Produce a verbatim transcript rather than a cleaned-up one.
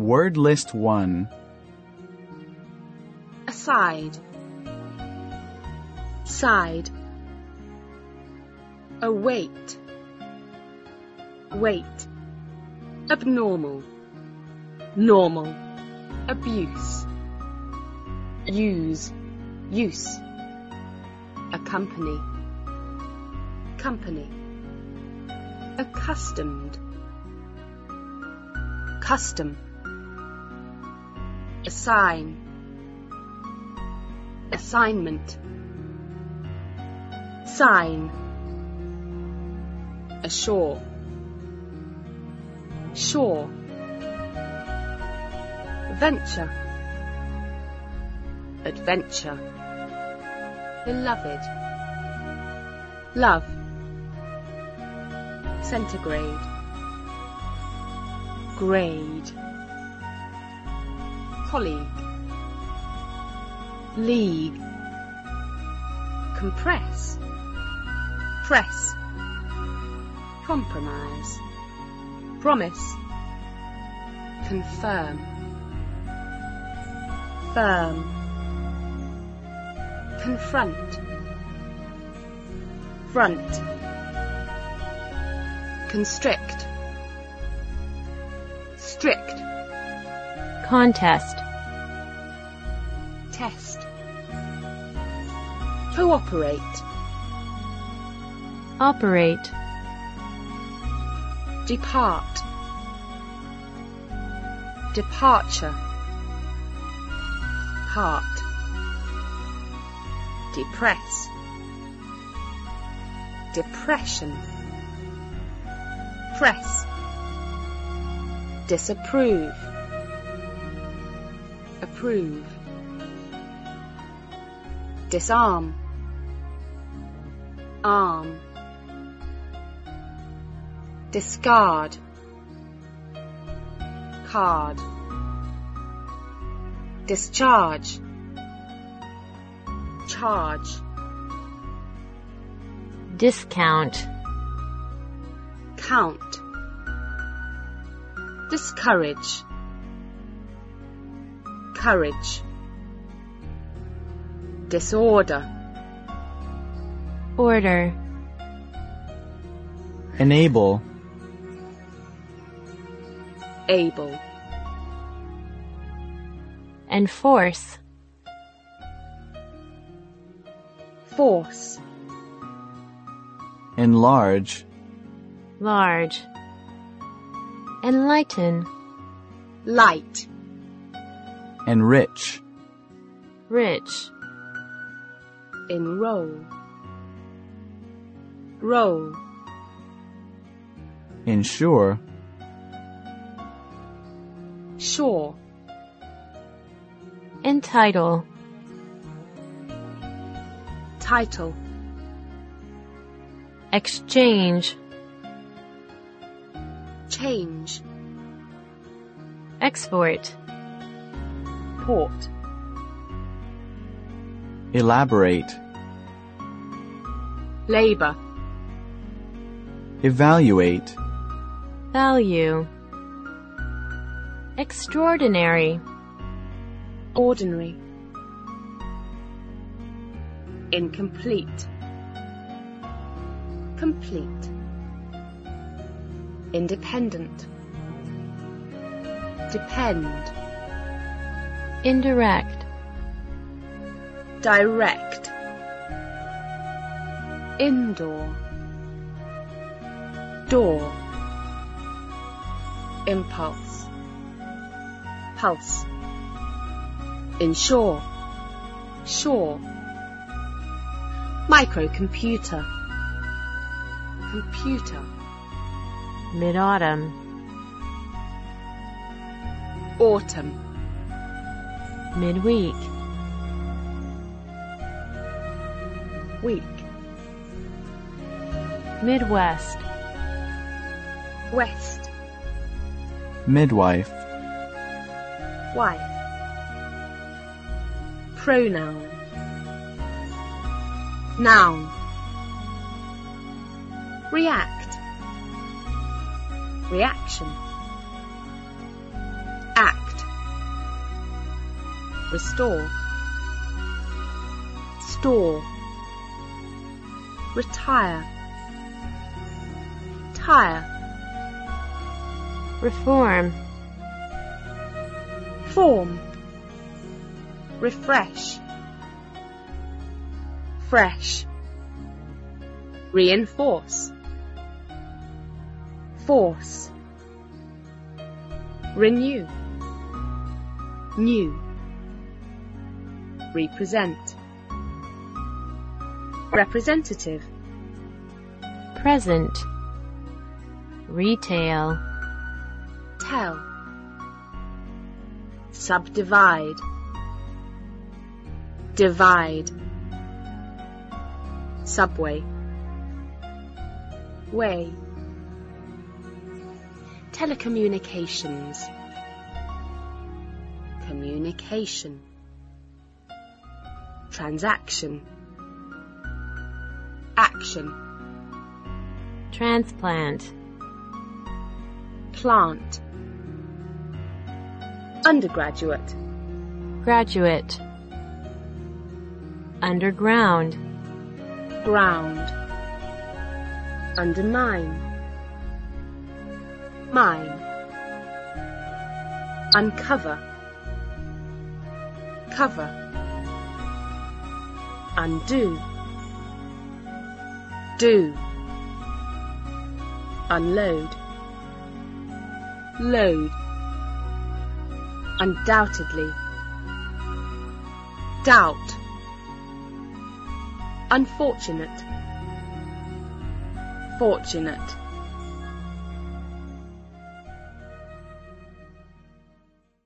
Word list one. Aside. Side. Await. Wait. Abnormal. Normal. Abuse. Use. Use. Accompany. Company. Accustomed. Custom. Assign. Assignment. Sign. Ashore. Shore. Venture. Adventure. Beloved. Love. Centigrade. Grade. Colleague. League. Compress. Press. Compromise. Promise. Confirm. Firm. Confront. Front. Constrict. Strict. Contest. Test. Cooperate. Operate. Depart. Departure. Part. Depress. Depression. Press. Disapprove. Approve. Disarm. Arm. Discard. Card. Discharge. Charge. Discount. Count. Discourage. Courage. Disorder. Order. Enable. Able. Enforce. Force. Enlarge. Large. Enlighten. Light. Enrich. Rich. Enroll. Roll. Ensure. Shore. Entitle. Title. Exchange. Change. Export. Port. Elaborate. Labor. Evaluate. Value. Extraordinary. Ordinary. Incomplete. Complete. Independent. Depend. Indirect. Direct. Indoor. Door. Impulse. Pulse. Ensure. Shore. Microcomputer. Computer. Mid-autumn. Autumn. Midweek. Week. Midwest. West. Midwife. Wife. Pronoun. Noun. React. Reaction. Act. restore, store, retire, tire, reform, form, refresh, fresh, reinforce, force, renew, new, represent, representative, present, retail, tell, subdivide, divide, subway, way, telecommunications, communication, transaction, action, transplant, plant, undergraduate, graduate, underground, ground, undermine, mine, uncover, cover, undo, do, unload, load, undoubtedly, doubt, unfortunate, fortunate,